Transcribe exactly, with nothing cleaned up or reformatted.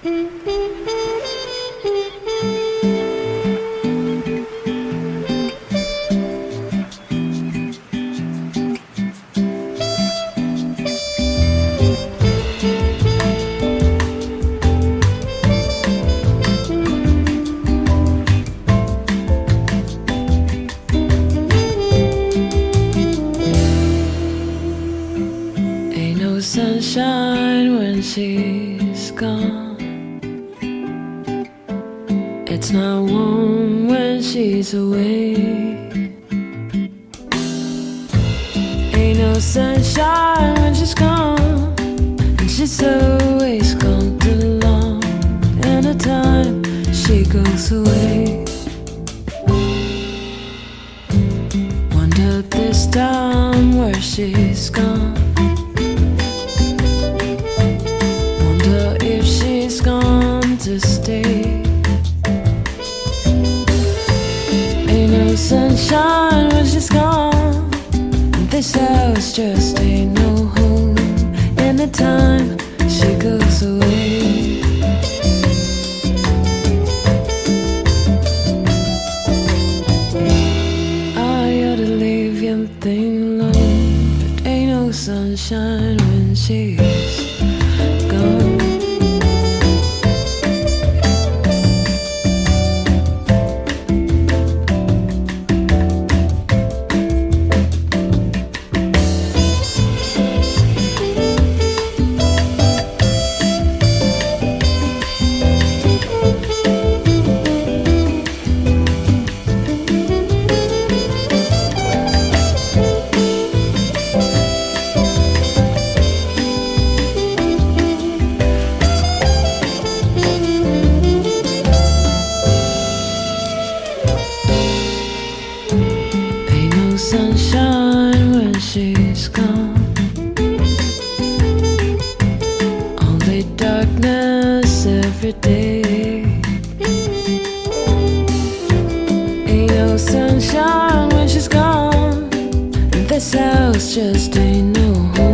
Sunshine when she's gone. It's not warm when she's away. Ain't no sunshine when she's gone, and she's always gone too long. Anytime she goes away, wonder this time where she's gone. If she's gone to stay. Ain't no sunshine when she's gone, and this house just ain't no home. Anytime she goes away, I ought to leave your thing alone, but ain't no sunshine when she's gone. Sunshine when she's gone, only darkness every day. Ain't no sunshine when she's gone, and this house just ain't no home.